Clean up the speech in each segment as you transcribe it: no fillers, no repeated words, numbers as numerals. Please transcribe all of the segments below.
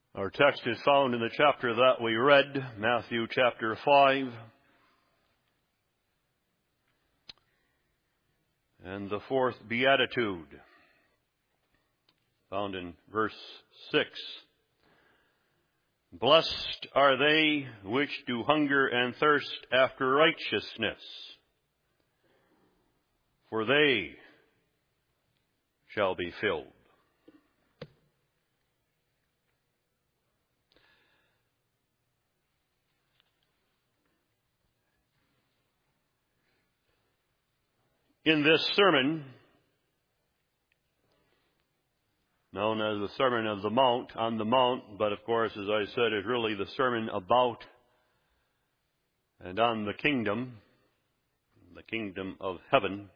Our text is found in the chapter that we read, Matthew chapter 5. And the fourth beatitude, found in verse 6. Blessed are they which do hunger and thirst after righteousness, for they shall be filled. In this sermon, known as the Sermon of the Mount, on the Mount, but of course, as I said, is really the sermon about and on the kingdom of heaven.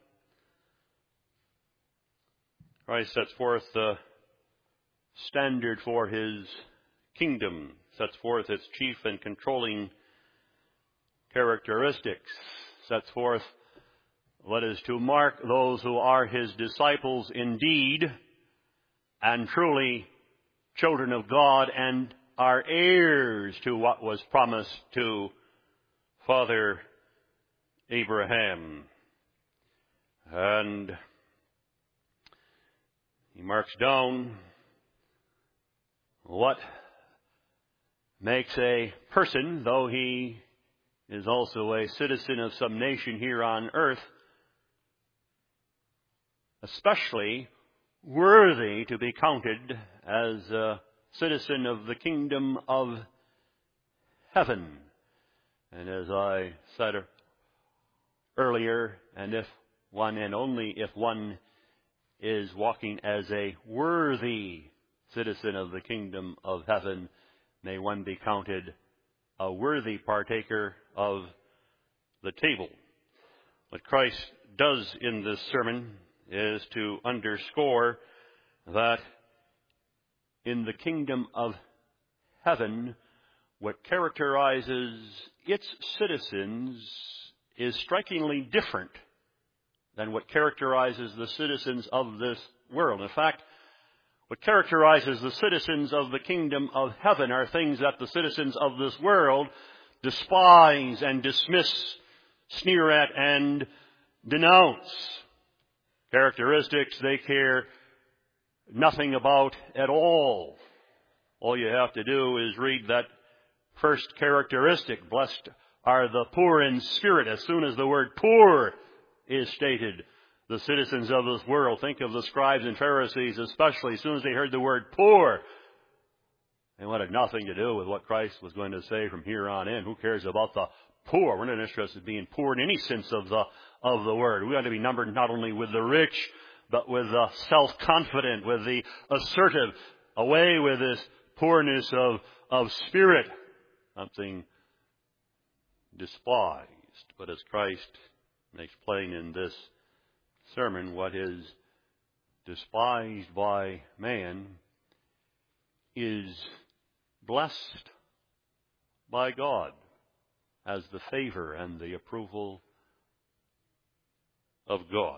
Christ sets forth the standard for His kingdom, sets forth its chief and controlling characteristics, sets forth what is to mark those who are His disciples indeed, and truly children of God, and are heirs to what was promised to Father Abraham. And He marks down what makes a person, though he is also a citizen of some nation here on earth, especially worthy to be counted as a citizen of the kingdom of heaven. And as I said earlier, and only if one is walking as a worthy citizen of the kingdom of heaven, may one be counted a worthy partaker of the table. What Christ does in this sermon is to underscore that in the kingdom of heaven, what characterizes its citizens is strikingly different than what characterizes the citizens of this world. In fact, what characterizes the citizens of the kingdom of heaven are things that the citizens of this world despise and dismiss, sneer at, and denounce. Characteristics they care nothing about at all. All you have to do is read that first characteristic. Blessed are the poor in spirit. As soon as the word poor is stated, the citizens of this world, think of the scribes and Pharisees especially, as soon as they heard the word poor, they wanted nothing to do with what Christ was going to say from here on in. Who cares about the poor? We're not interested in being poor in any sense of the word. We ought to be numbered not only with the rich, but with the self-confident, with the assertive, away with this poorness of spirit, something despised. But as Christ makes plain in this sermon, what is despised by man is blessed by God as the favor and the approval of God.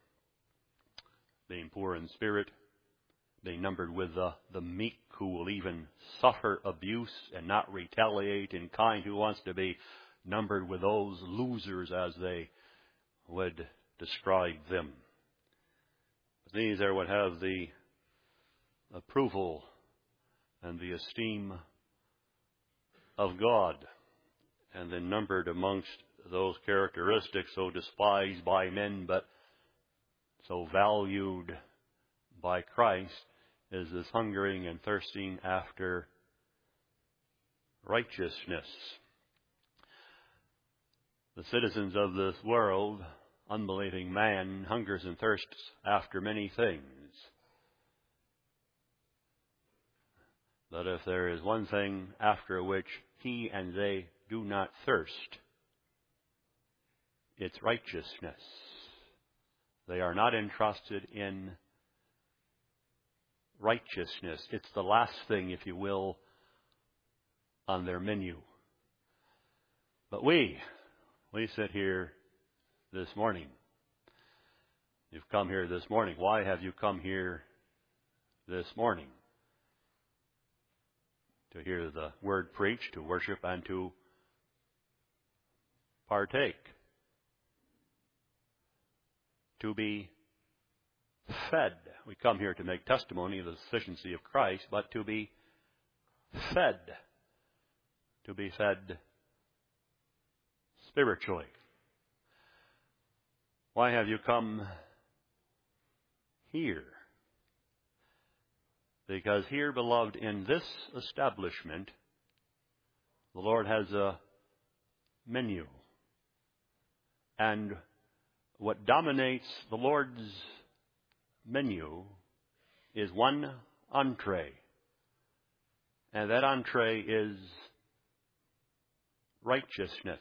Being poor in spirit, being numbered with the meek who will even suffer abuse and not retaliate in kind, who wants to be numbered with those losers as they would describe them. These are what have the approval and the esteem of God, and then numbered amongst those characteristics so despised by men but so valued by Christ is this hungering and thirsting after righteousness. The citizens of this world, unbelieving man, hungers and thirsts after many things. But if there is one thing after which he and they do not thirst, it's righteousness. They are not interested in righteousness. It's the last thing, if you will, on their menu. But we sit here this morning. You've come here this morning. Why have you come here this morning? to hear the word preached, to worship, and to partake. To be fed. We come here to make testimony of the sufficiency of Christ, but to be fed. To be fed spiritually. Why have you come here? Because here, beloved, in this establishment, the Lord has a menu. And what dominates the Lord's menu is one entree. And that entree is righteousness.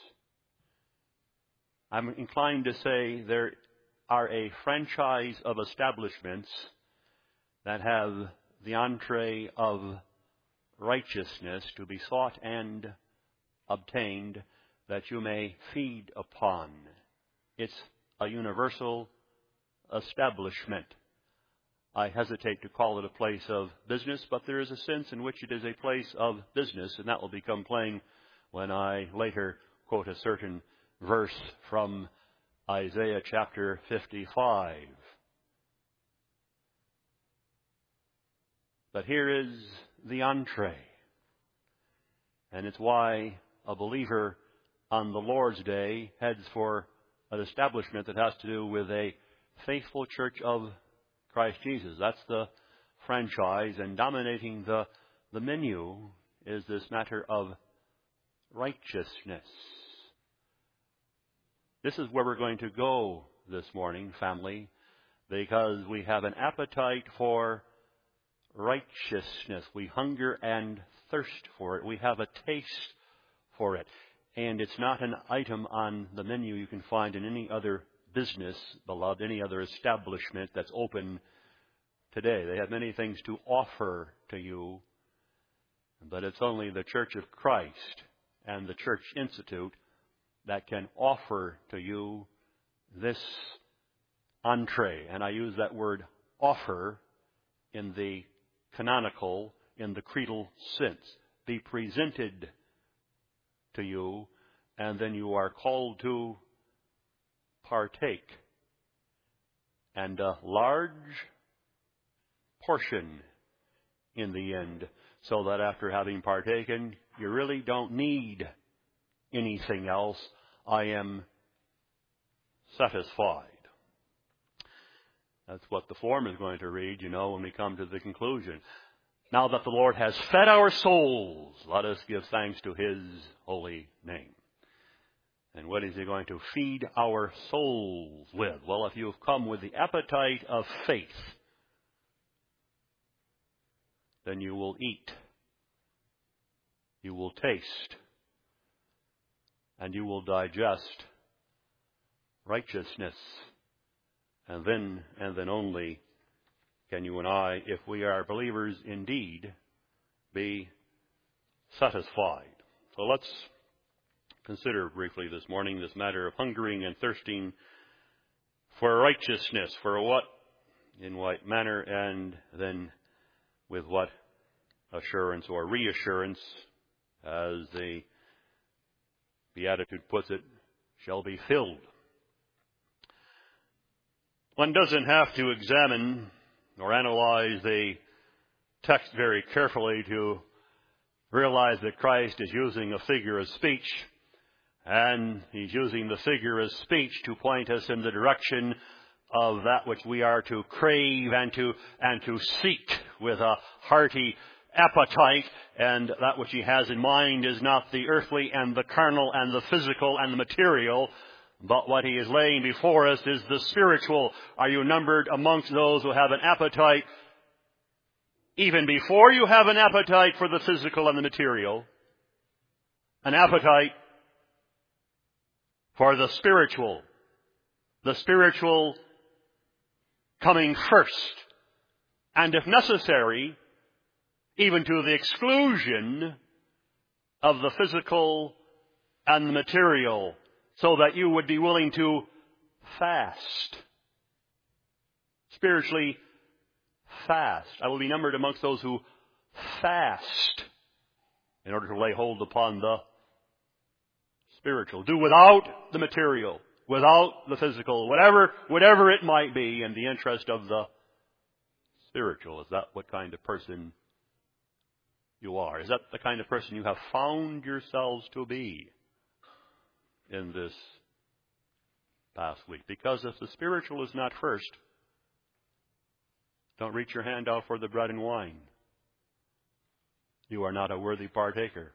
I'm inclined to say there are a franchise of establishments that have the entree of righteousness to be sought and obtained, that you may feed upon. It's a universal establishment. I hesitate to call it a place of business, but there is a sense in which it is a place of business, and that will become plain when I later quote a certain verse from Isaiah chapter 55. But here is the entree. And it's why a believer on the Lord's Day heads for an establishment that has to do with a faithful church of Christ Jesus. That's the franchise, and dominating the menu is this matter of righteousness. This is where we're going to go this morning, family, because we have an appetite for righteousness. We hunger and thirst for it. We have a taste for it. And it's not an item on the menu you can find in any other business, beloved, any other establishment that's open today. They have many things to offer to you, but it's only the Church of Christ and the Church Institute that can offer to you this entree. And I use that word offer in the canonical, in the creedal sense. Be presented to you, and then you are called to partake. And a large portion in the end, so that after having partaken, you really don't need anything else. I am satisfied. That's what the form is going to read, when we come to the conclusion. Now that the Lord has fed our souls, let us give thanks to His holy name. And what is He going to feed our souls with? Well, if you have come with the appetite of faith, then you will eat, you will taste, and you will digest righteousness. And then only can you and I, if we are believers indeed, be satisfied. So let's consider briefly this morning this matter of hungering and thirsting for righteousness. For what, in what manner, and then with what assurance or reassurance, as the Beatitude puts it, shall be filled. One doesn't have to examine or analyze the text very carefully to realize that Christ is using a figure of speech, and He's using the figure of speech to point us in the direction of that which we are to crave and to seek with a hearty appetite. And that which He has in mind is not the earthly and the carnal and the physical and the material, but what He is laying before us is the spiritual. Are you numbered amongst those who have an appetite even before you have an appetite for the physical and the material? An appetite for the spiritual coming first, and if necessary, even to the exclusion of the physical and the material, so that you would be willing to fast. Spiritually fast. I will be numbered amongst those who fast in order to lay hold upon the spiritual. Do without the material, without the physical, whatever it might be, in the interest of the spiritual. Is that what kind of person you are? Is that the kind of person you have found yourselves to be in this past week? Because if the spiritual is not first, don't reach your hand out for the bread and wine. You are not a worthy partaker.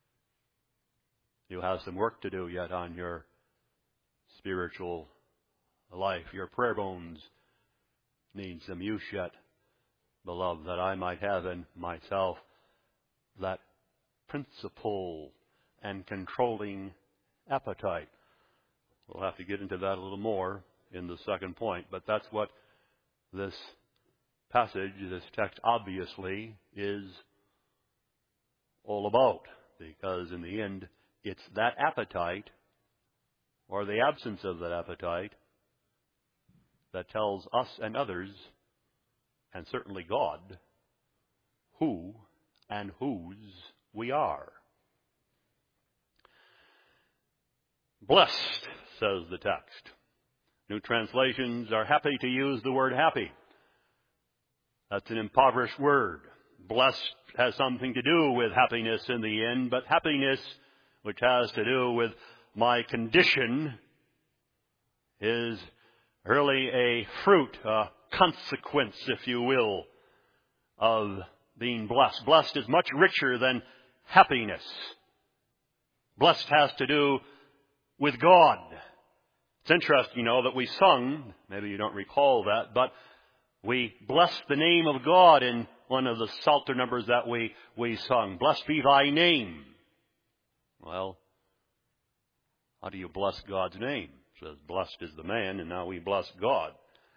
You have some work to do yet on your spiritual life. Your prayer bones need some use yet, beloved, that I might have in myself that principal and controlling appetite. We'll have to get into that a little more in the second point, but that's what this passage, this text obviously is all about, because in the end, it's that appetite, or the absence of that appetite, that tells us and others, and certainly God, who and whose we are. Blessed, says the text. New translations are happy to use the word happy. That's an impoverished word. Blessed has something to do with happiness in the end, but happiness, which has to do with my condition, is really a fruit, a consequence, if you will, of being blessed. Blessed is much richer than happiness. Blessed has to do with God. It's interesting, that we sung, maybe you don't recall that, but we blessed the name of God in one of the Psalter numbers that we sung. Blessed be thy name. Well, how do you bless God's name? It says, blessed is the man, and now we bless God.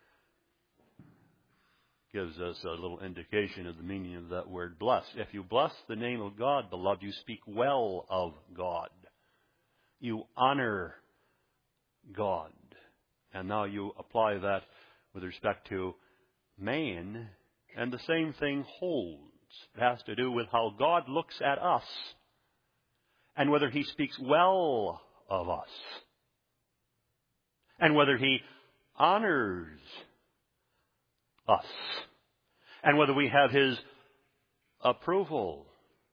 Gives us a little indication of the meaning of that word bless. If you bless the name of God, beloved, you speak well of God. You honor God. And now you apply that with respect to man, and the same thing holds. It has to do with how God looks at us and whether He speaks well of us and whether He honors us and whether we have His approval.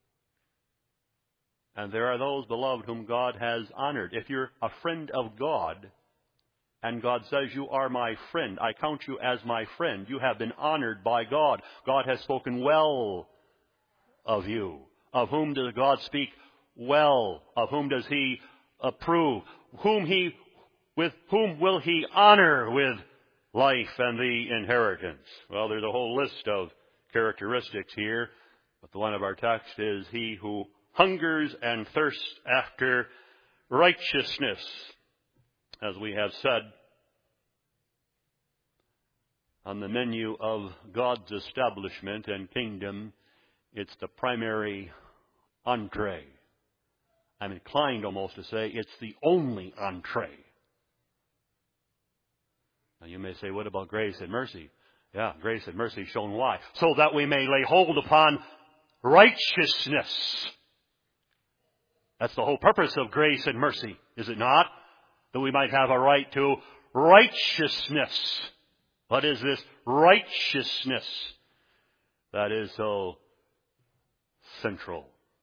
And there are those, beloved, whom God has honored. If you're a friend of God, and God says, you are my friend, I count you as my friend, you have been honored by God. God has spoken well of you. Of whom does God speak well? Of whom does He approve? With whom will He honor with life and the inheritance? Well, there's a whole list of characteristics here, but the one of our text is he who hungers and thirsts after righteousness. As we have said, on the menu of God's establishment and kingdom, it's the primary entree. I'm inclined almost to say it's the only entree. Now you may say, what about grace and mercy? Yeah, grace and mercy shown why? So that we may lay hold upon righteousness. That's the whole purpose of grace and mercy, is it not? That we might have a right to righteousness. What is this righteousness that is so central?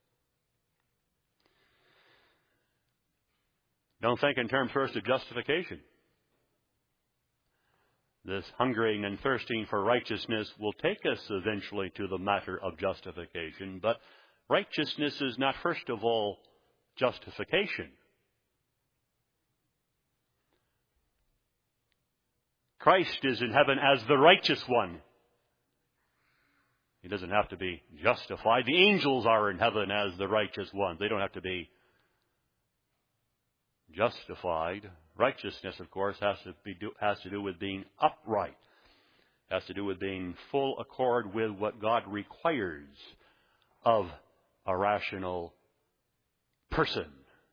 Don't think in terms first of justification. This hungering and thirsting for righteousness will take us eventually to the matter of justification, but righteousness is not first of all justification. Christ is in heaven as the righteous one. He doesn't have to be justified. The angels are in heaven as the righteous ones. They don't have to be justified. Righteousness, of course, has to do with being upright. Has to do with being full accord with what God requires of a rational person,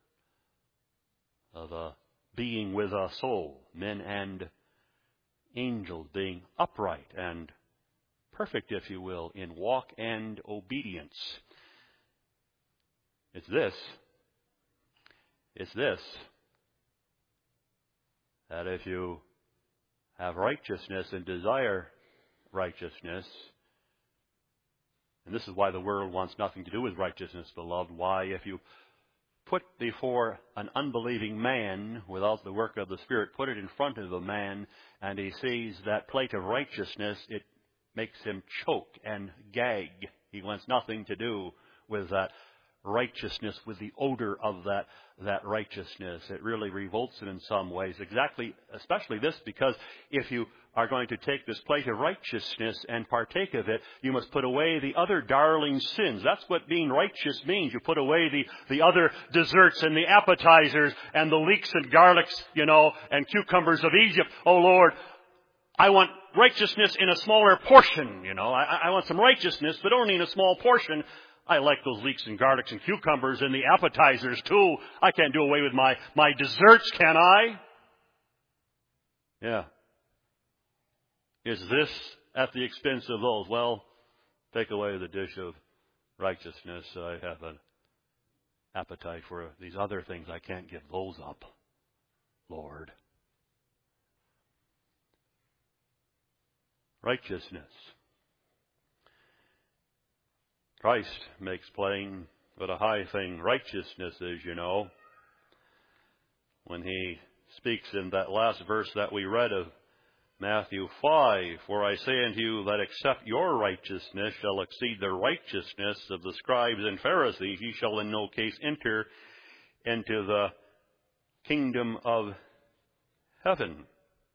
of a being with a soul, men and angels, being upright and perfect, if you will, in walk and obedience. It's this. It's this. That if you have righteousness and desire righteousness, and this is why the world wants nothing to do with righteousness, beloved. Why? If you put before an unbelieving man without the work of the Spirit, put it in front of a man, and he sees that plate of righteousness, it makes him choke and gag. He wants nothing to do with that righteousness, with the odor of that righteousness. It really revolts him in some ways. Especially this, because if you are going to take this plate of righteousness and partake of it, you must put away the other darling sins. That's what being righteous means. You put away the other desserts and the appetizers and the leeks and garlics, and cucumbers of Egypt. Oh Lord, I want righteousness in a smaller portion, I want some righteousness, but only in a small portion. I like those leeks and garlics and cucumbers and the appetizers too. I can't do away with my desserts, can I? Yeah. Is this at the expense of those? Well, take away the dish of righteousness. I have an appetite for these other things. I can't give those up, Lord. Righteousness. Christ makes plain what a high thing righteousness is, when he speaks in that last verse that we read of Matthew 5, "For I say unto you that except your righteousness shall exceed the righteousness of the scribes and Pharisees, ye shall in no case enter into the kingdom of heaven."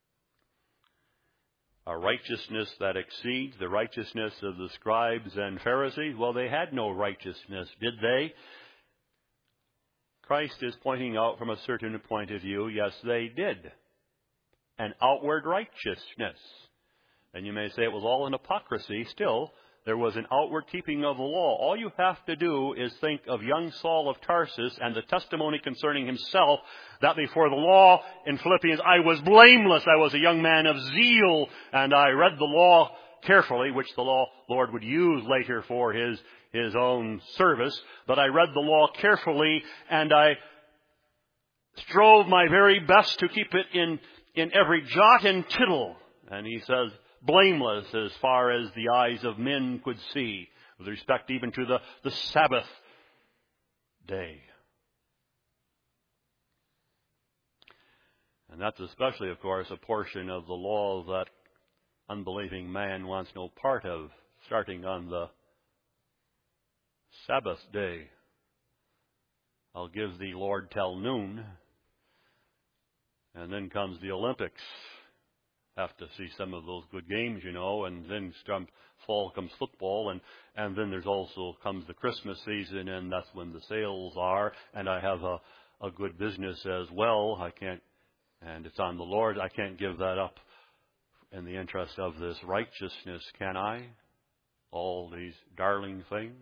A righteousness that exceeds the righteousness of the scribes and Pharisees? Well, they had no righteousness, did they? Christ is pointing out from a certain point of view, yes, they did. An outward righteousness. And you may say it was all in hypocrisy. Still, there was an outward keeping of the law. All you have to do is think of young Saul of Tarsus and the testimony concerning himself that before the law in Philippians, I was blameless. I was a young man of zeal, and I read the law carefully, which the Lord would use later for his own service. But I read the law carefully, and I strove my very best to keep it in every jot and tittle. And he says, blameless as far as the eyes of men could see, with respect even to the Sabbath day. And that's especially, of course, a portion of the law that unbelieving man wants no part of, starting on the Sabbath day. I'll give thee, Lord, till noon. And then comes the Olympics. Have to see some of those good games, and then fall comes football, and then there's also comes the Christmas season, and that's when the sales are, and I have a good business as well. And it's on the Lord. I can't give that up in the interest of this righteousness, can I? All these darling things.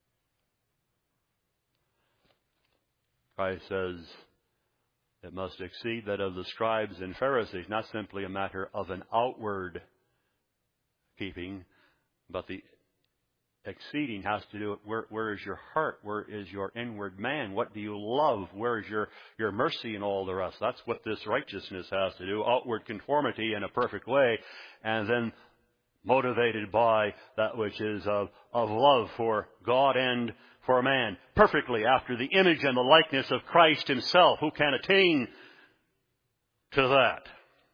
Christ says it must exceed that of the scribes and Pharisees, not simply a matter of an outward keeping, but the exceeding has to do with where is your heart, where is your inward man, what do you love, where is your mercy and all the rest. That's what this righteousness has to do, outward conformity in a perfect way, and then motivated by that which is of love for God and for man, perfectly after the image and the likeness of Christ himself. Who can attain to that?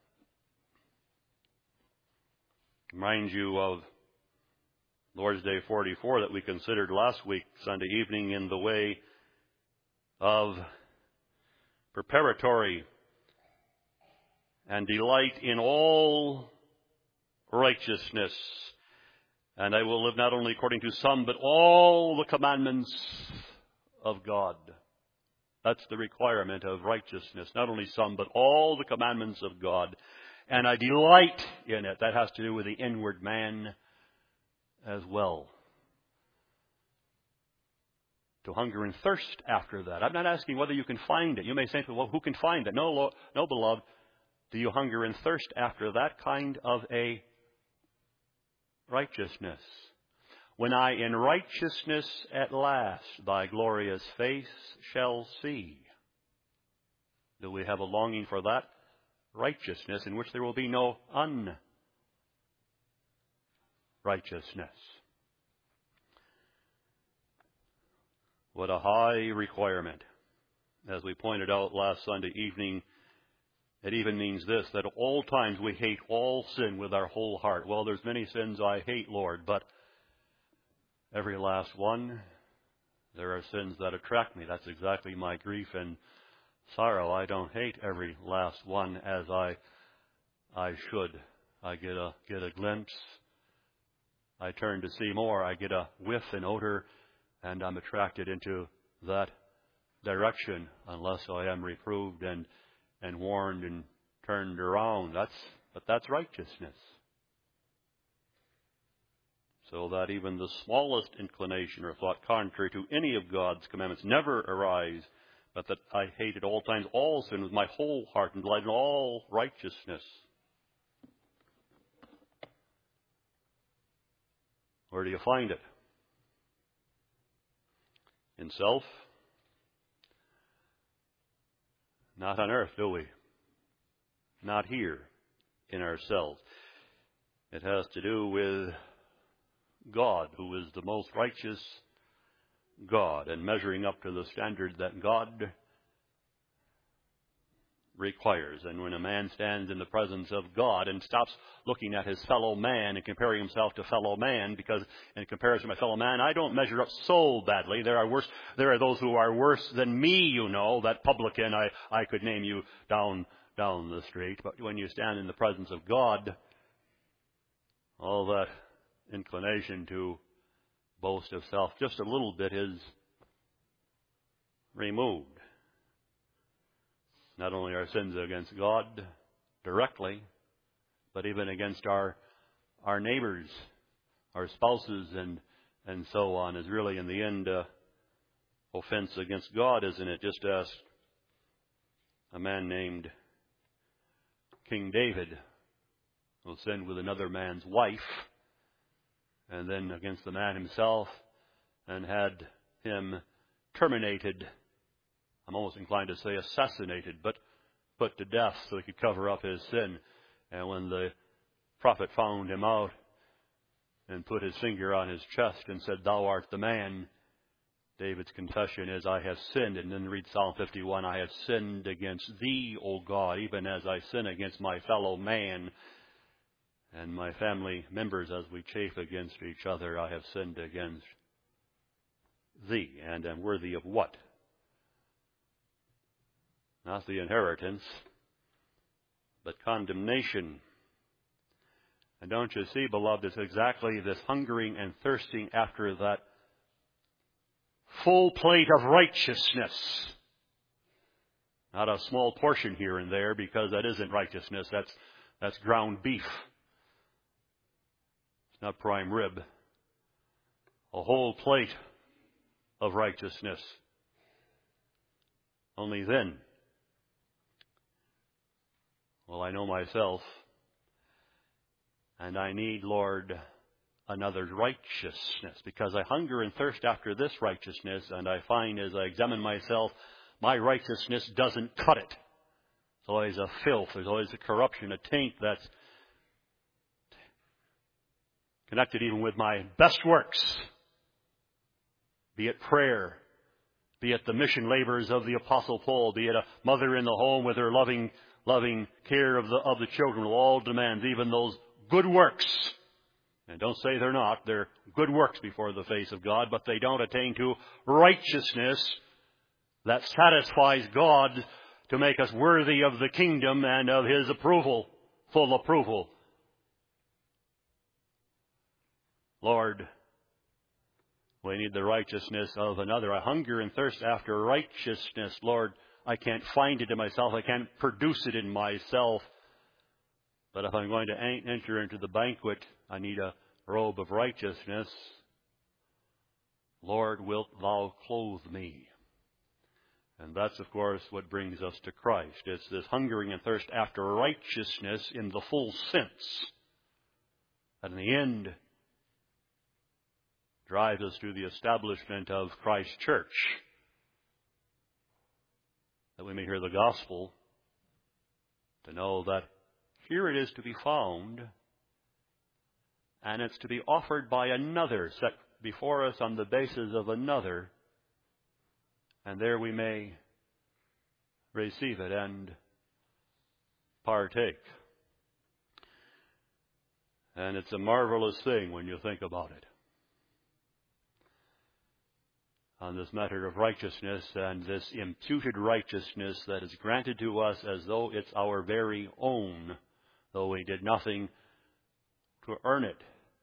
Remind you of Lord's Day 44 that we considered last week, Sunday evening, in the way of preparatory and delight in all righteousness. And I will live not only according to some, but all the commandments of God. That's the requirement of righteousness. Not only some, but all the commandments of God. And I delight in it. That has to do with the inward man as well. To hunger and thirst after that. I'm not asking whether you can find it. You may say, well, who can find it? No, beloved. Do you hunger and thirst after that kind of a righteousness? when I in righteousness at last thy glorious face shall see. Do we have a longing for that righteousness in which there will be no unrighteousness? What a high requirement. As we pointed out last Sunday evening, it even means this, that at all times we hate all sin with our whole heart. Well, there's many sins I hate, Lord, but every last one, there are sins that attract me. That's exactly my grief and sorrow. I don't hate every last one as I should. I get a glimpse. I turn to see more. I get a whiff and odor, and I'm attracted into that direction unless I am reproved and warned and turned around. But that's righteousness. So that even the smallest inclination or thought contrary to any of God's commandments never arise, but that I hate at all times all sin with my whole heart and delight in all righteousness. Where do you find it? In self? Not on earth, do we? Not here in ourselves. It has to do with God, who is the most righteous God, and measuring up to the standard that God requires. And when a man stands in the presence of God and stops looking at his fellow man and comparing himself to fellow man, because in comparison to my fellow man, I don't measure up so badly. There are those who are worse than me, you know, that publican, I could name you down the street. But when you stand in the presence of God, all that inclination to boast of self just a little bit is removed. Not only our sins against God directly, but even against our neighbors, our spouses, and so on, is really in the end offense against God, isn't it? Just ask a man named King David, who sinned with another man's wife, and then against the man himself, and had him terminated. I'm almost inclined to say assassinated, but put to death so he could cover up his sin. And when the prophet found him out and put his finger on his chest and said, "Thou art the man," David's confession is, "I have sinned." And then read Psalm 51, "I have sinned against thee, O God, even as I sin against my fellow man and my family members as we chafe against each other. I have sinned against thee, and am worthy of what? Not the inheritance, but condemnation." And don't you see, beloved, it's exactly this hungering and thirsting after that full plate of righteousness. Not a small portion here and there, because that isn't righteousness. That's ground beef. It's not prime rib. A whole plate of righteousness. Only then will I know myself, and I need, Lord, another righteousness, because I hunger and thirst after this righteousness, and I find as I examine myself, my righteousness doesn't cut it. There's always a filth, there's always a corruption, a taint that's connected even with my best works, be it prayer, be it the mission labors of the Apostle Paul, be it a mother in the home with her loving care of the children, will all demand even those good works. And don't say they're not. They're good works before the face of God, but they don't attain to righteousness that satisfies God to make us worthy of the kingdom and of His approval, full approval. Lord, we need the righteousness of another. I hunger and thirst after righteousness. Lord, I can't find it in myself. I can't produce it in myself. But if I'm going to enter into the banquet, I need a robe of righteousness. Lord, wilt thou clothe me? And that's, of course, what brings us to Christ. It's this hungering and thirst after righteousness in the full sense. And in the end, drives us to the establishment of Christ's church, that we may hear the gospel, to know that here it is to be found, and it's to be offered by another, set before us on the basis of another, and there we may receive it and partake. And it's a marvelous thing when you think about it. On this matter of righteousness and this imputed righteousness that is granted to us as though it's our very own, though we did nothing to earn it.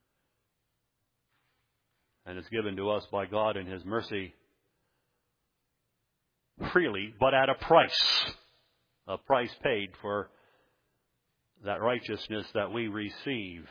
And it's given to us by God in His mercy freely, but at a price paid for that righteousness that we receive.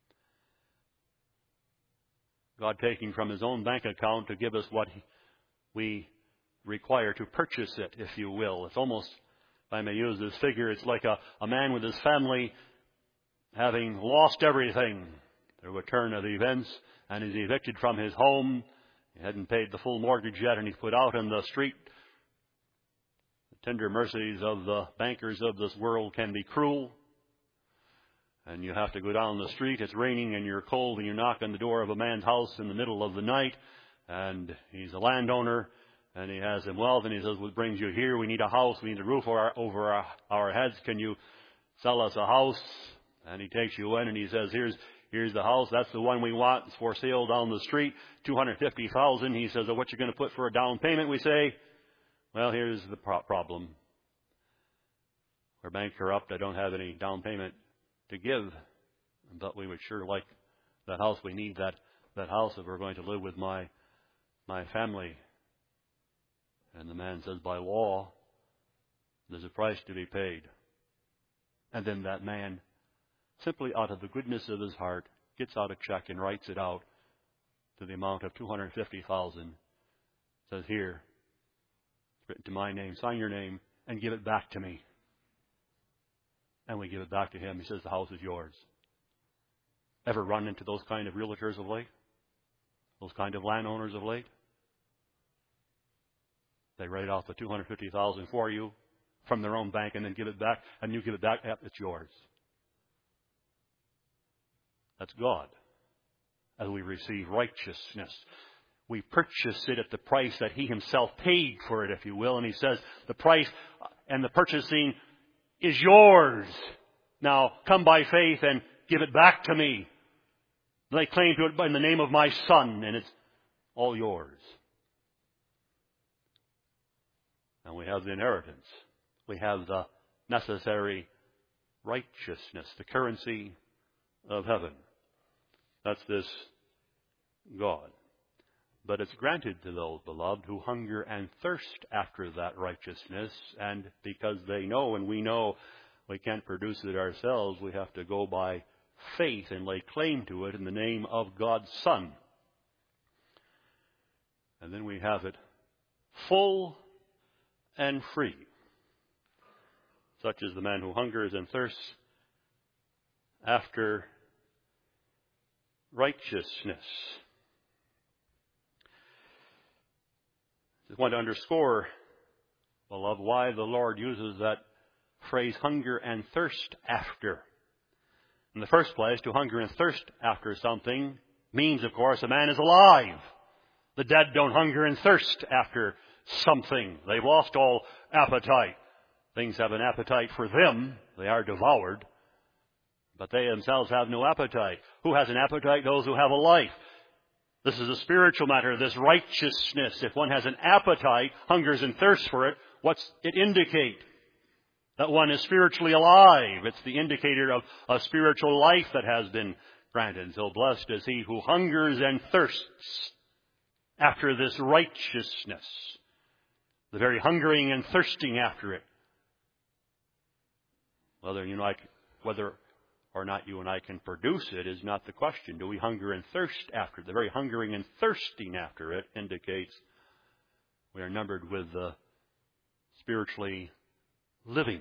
God taking from His own bank account to give us what we require to purchase it, if you will. It's almost, if I may use this figure, it's like a man with his family having lost everything through a turn of events, and he's evicted from his home. He hadn't paid the full mortgage yet, and he's put out in the street. The tender mercies of the bankers of this world can be cruel. And you have to go down the street, it's raining and you're cold, and you knock on the door of a man's house in the middle of the night, and he's a landowner, and he has some wealth, and he says, what brings you here? We need a house, we need a roof over our heads, can you sell us a house? And he takes you in and he says, here's the house, that's the one we want, it's for sale down the street, $250,000. He says, well, what you going to put for a down payment? We say, well, here's the problem. We're bankrupt, I don't have any down payment to give, but we would sure like that house. We need that house if we're going to live with my family. And the man says, by law, there's a price to be paid. And then that man, simply out of the goodness of his heart, gets out a check and writes it out to the amount of $250,000. Says, here, it's written to my name, sign your name, and give it back to me. And we give it back to him. He says, the house is yours. Ever run into those kind of realtors of late? Those kind of landowners of late? They write off the $250,000 for you from their own bank and then give it back, and you give it back, yep, it's yours. That's God. As we receive righteousness, we purchase it at the price that He Himself paid for it, if you will. And He says, the price and the purchasing is yours. Now, come by faith and give it back to me. Lay claim to it in the name of my Son, and it's all yours. And we have the inheritance. We have the necessary righteousness, the currency of heaven. That's this God. But it's granted to those, beloved, who hunger and thirst after that righteousness, and because they know and we know we can't produce it ourselves, we have to go by faith and lay claim to it in the name of God's Son. And then we have it full and free. Such is the man who hungers and thirsts after righteousness. I just want to underscore, beloved, why the Lord uses that phrase, hunger and thirst after. In the first place, to hunger and thirst after something means, of course, a man is alive. The dead don't hunger and thirst after something. They've lost all appetite. Things have an appetite for them. They are devoured. But they themselves have no appetite. Who has an appetite? Those who have a life. This is a spiritual matter, this righteousness. If one has an appetite, hungers and thirsts for it, what's it indicate? That one is spiritually alive. It's the indicator of a spiritual life that has been granted. So blessed is he who hungers and thirsts after this righteousness. The very hungering and thirsting after it. Whether or not you and I can produce it is not the question. Do we hunger and thirst after it? The very hungering and thirsting after it indicates we are numbered with the spiritually living.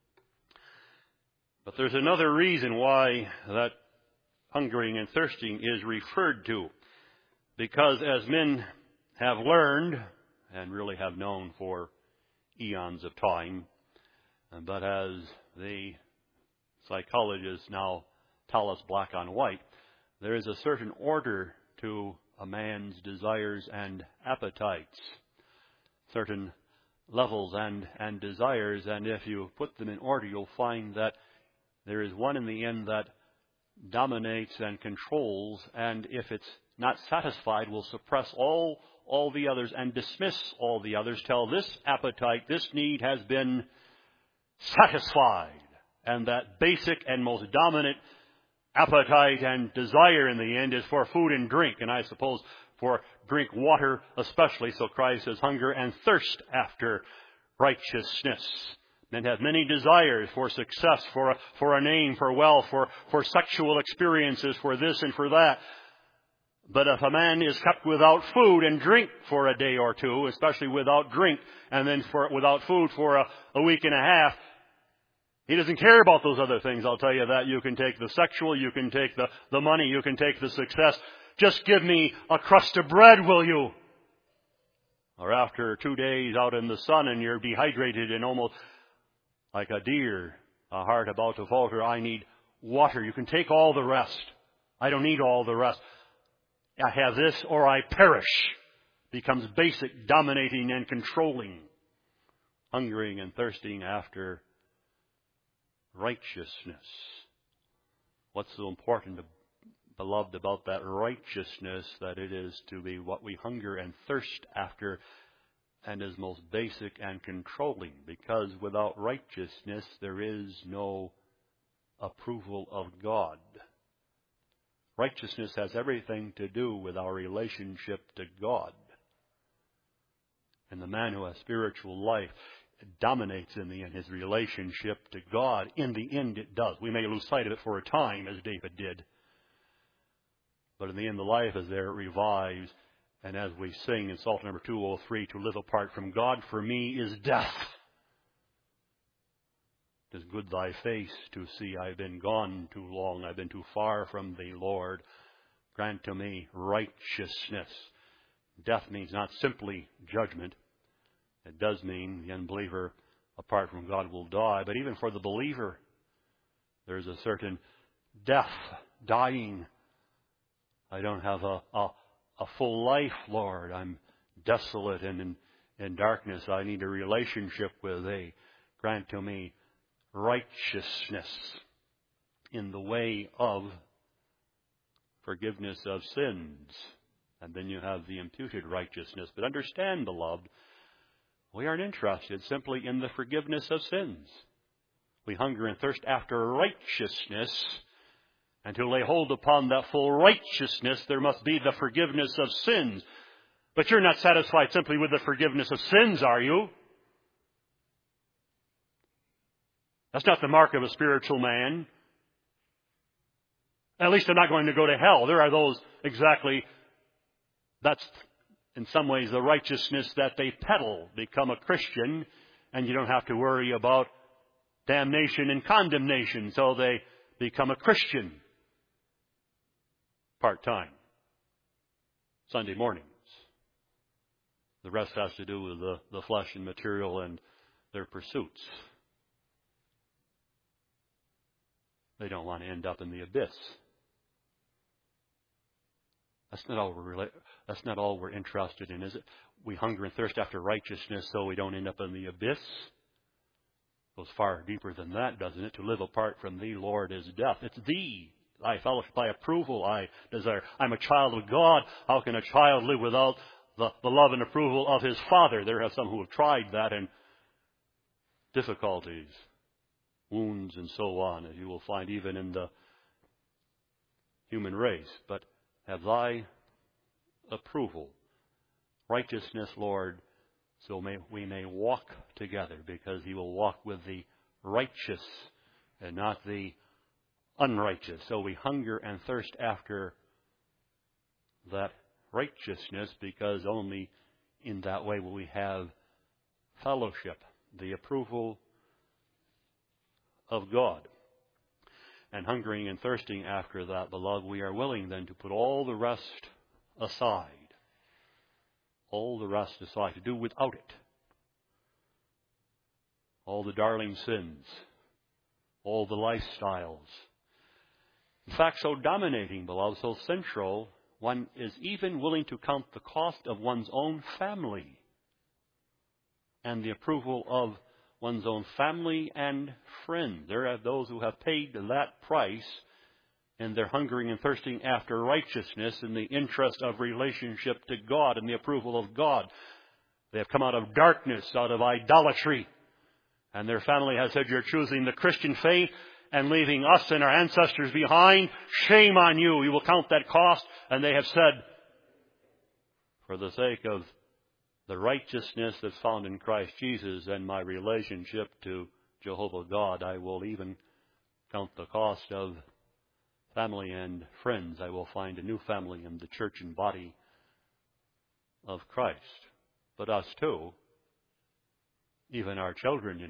But there's another reason why that hungering and thirsting is referred to. Because as men have learned, and really have known for eons of time, but as the psychologists now tell us black on white, there is a certain order to a man's desires and appetites, certain levels and desires, and if you put them in order, you'll find that there is one in the end that dominates and controls, and if it's not satisfied, will suppress all the others and dismiss all the others till this appetite, this need has been satisfied. And that basic and most dominant appetite and desire in the end is for food and drink, and I suppose for drink water especially. So Christ says hunger and thirst after righteousness. Men have many desires for success, for a name, for wealth, for sexual experiences, for this and for that. But if a man is kept without food and drink for a day or two, especially without drink, and then without food for a week and a half, he doesn't care about those other things. I'll tell you that. You can take the sexual, you can take the money, you can take the success. Just give me a crust of bread, will you? Or after 2 days out in the sun and you're dehydrated and almost like a deer, a heart about to falter, I need water. You can take all the rest. I don't need all the rest. I have this or I perish. Becomes basic, dominating and controlling. Hungering and thirsting after righteousness. What's so important, beloved, about that righteousness, that it is to be what we hunger and thirst after, and is most basic and controlling, because without righteousness there is no approval of God. Righteousness has everything to do with our relationship to God. And the man who has spiritual life dominates in the end his relationship to God. In the end it does. We may lose sight of it for a time, as David did. But in the end the life is there, it revives. And as we sing in Psalm number 203, to live apart from God for me is death. It is good thy face to see. I've been gone too long. I've been too far from thee, Lord. Grant to me righteousness. Death means not simply judgment. It does mean the unbeliever apart from God will die. But even for the believer, there's a certain death, dying. I don't have a full life, Lord. I'm desolate and in darkness. I need a relationship with thee. Grant to me righteousness in the way of forgiveness of sins. And then you have the imputed righteousness. But understand, beloved, we aren't interested simply in the forgiveness of sins. We hunger and thirst after righteousness. And to lay hold upon that full righteousness, there must be the forgiveness of sins. But you're not satisfied simply with the forgiveness of sins, are you? That's not the mark of a spiritual man. At least I'm not going to go to hell. There are those exactly, that's in some ways the righteousness that they peddle. Become a Christian and you don't have to worry about damnation and condemnation. So they become a Christian part-time, Sunday mornings. The rest has to do with the flesh and material and their pursuits. They don't want to end up in the abyss. That's not all we're interested in, is it? We hunger and thirst after righteousness so we don't end up in the abyss. It goes far deeper than that, doesn't it? To live apart from thee, Lord, is death. It's thee. I fellowship by approval, I desire. I'm a child of God. How can a child live without the love and approval of his father? There are some who have tried that, and difficulties, wounds, and so on, as you will find even in the human race. But have thy approval, righteousness, Lord, so we may walk together, because he will walk with the righteous and not the unrighteous. So we hunger and thirst after that righteousness, because only in that way will we have fellowship, the approval of God. And hungering and thirsting after that, beloved, we are willing then to put all the rest aside. All the rest aside, to do without it. All the darling sins, all the lifestyles. In fact, so dominating, beloved, so central, one is even willing to count the cost of one's own family and the approval of one's own family and friends. There are those who have paid that price in their hungering and thirsting after righteousness in the interest of relationship to God and the approval of God. They have come out of darkness, out of idolatry. And their family has said, you're choosing the Christian faith and leaving us and our ancestors behind. Shame on you. You will count that cost. And they have said, for the sake of the righteousness that's found in Christ Jesus and my relationship to Jehovah God, I will even count the cost of family and friends. I will find a new family in the church and body of Christ. But us too, even our children,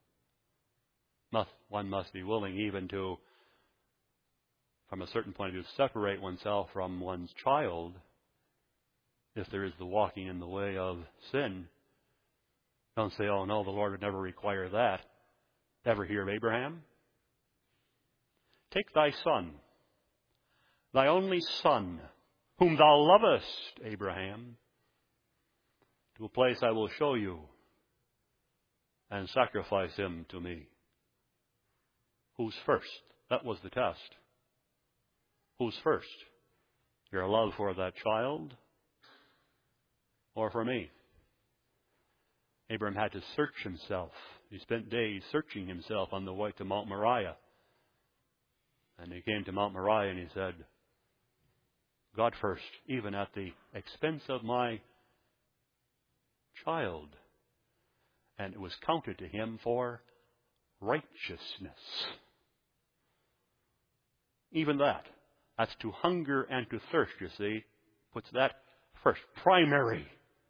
one must be willing even to, from a certain point of view, separate oneself from one's child if there is the walking in the way of sin. Don't say, oh no, the Lord would never require that. Ever hear of Abraham? Take thy son, thy only son, whom thou lovest, Abraham, to a place I will show you, and sacrifice him to me. Who's first? That was the test. Who's first? Your love for that child or for me? Abraham had to search himself. He spent days searching himself on the way to Mount Moriah. And he came to Mount Moriah and he said, God first, even at the expense of my child. And it was counted to him for righteousness. Even that's to hunger and to thirst, you see. Puts that first. Primary.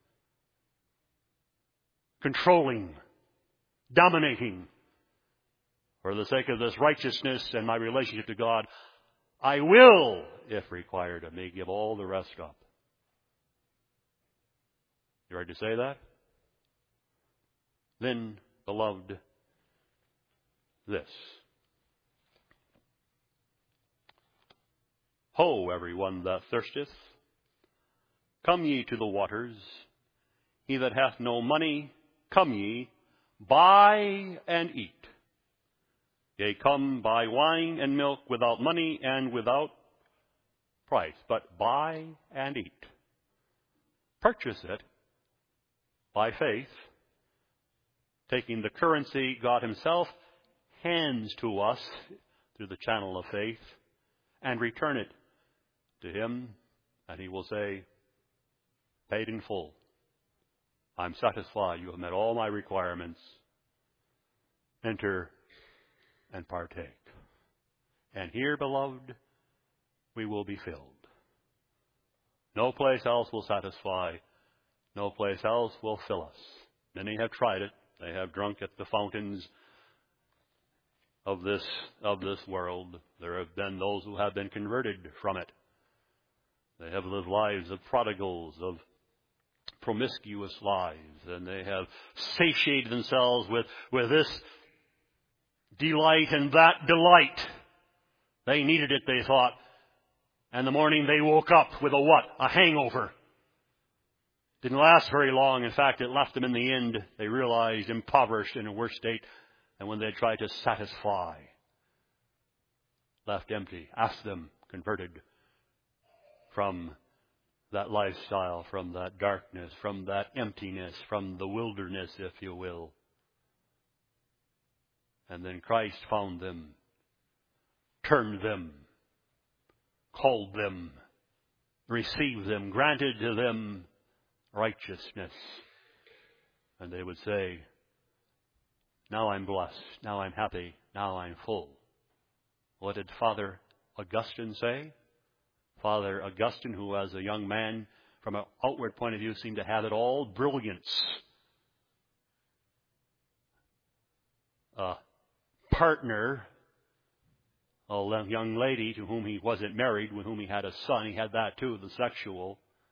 Controlling. Dominating. For the sake of this righteousness and my relationship to God, I will, if required of me, give all the rest up. You ready to say that? Then, beloved, this. Ho, everyone that thirsteth, come ye to the waters. He that hath no money, come ye, buy and eat. Yea, come, buy wine and milk without money and without price, but buy and eat. Purchase it by faith, taking the currency God himself hands to us through the channel of faith, and return it to him, and he will say, paid in full. I'm satisfied. You have met all my requirements. Enter and partake. And here, beloved, we will be filled. No place else will satisfy. No place else will fill us. Many have tried it. They have drunk at the fountains of this world. There have been those who have been converted from it. They have lived lives of prodigals, of promiscuous lives, and they have satiated themselves with this delight and that delight. They needed it, they thought. And the morning they woke up with a what? A hangover. Didn't last very long. In fact, it left them in the end, they realized, impoverished in a worse state than when they tried to satisfy. Left empty. Asked them, converted from that lifestyle, from that darkness, from that emptiness, from the wilderness, if you will. And then Christ found them, turned them, called them, received them, granted to them righteousness. And they would say, now I'm blessed, now I'm happy, now I'm full. What did Father Augustine say? Father Augustine, who as a young man, from an outward point of view, seemed to have it all, brilliance. A partner, a young lady to whom he wasn't married, with whom he had a son, he had that too, the sexual.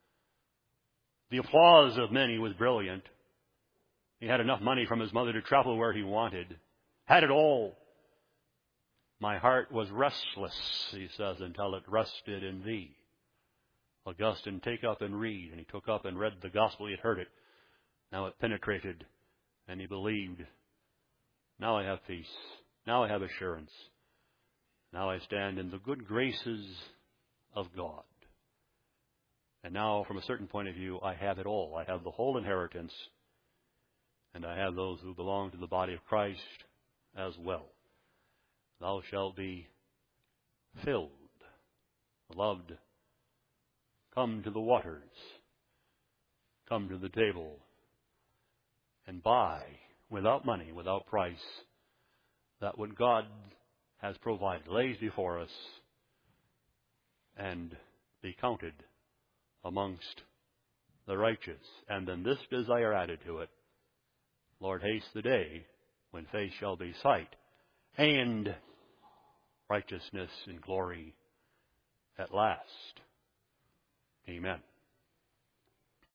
the applause of many was brilliant. He had enough money from his mother to travel where he wanted. Had it all. My heart was restless, he says, until it rested in thee. Augustine, take up and read. And he took up and read the gospel. He had heard it. Now it penetrated, and he believed. Now I have peace. Now I have assurance. Now I stand in the good graces of God. And now, from a certain point of view, I have it all. I have the whole inheritance, and I have those who belong to the body of Christ as well. Thou shalt be filled. Beloved, come to the waters. Come to the table and buy, without money, without price, that what God has provided, lays before us, and be counted amongst the righteous. And then this desire added to it, Lord, haste the day when face shall be sight, and righteousness and glory at last. Amen.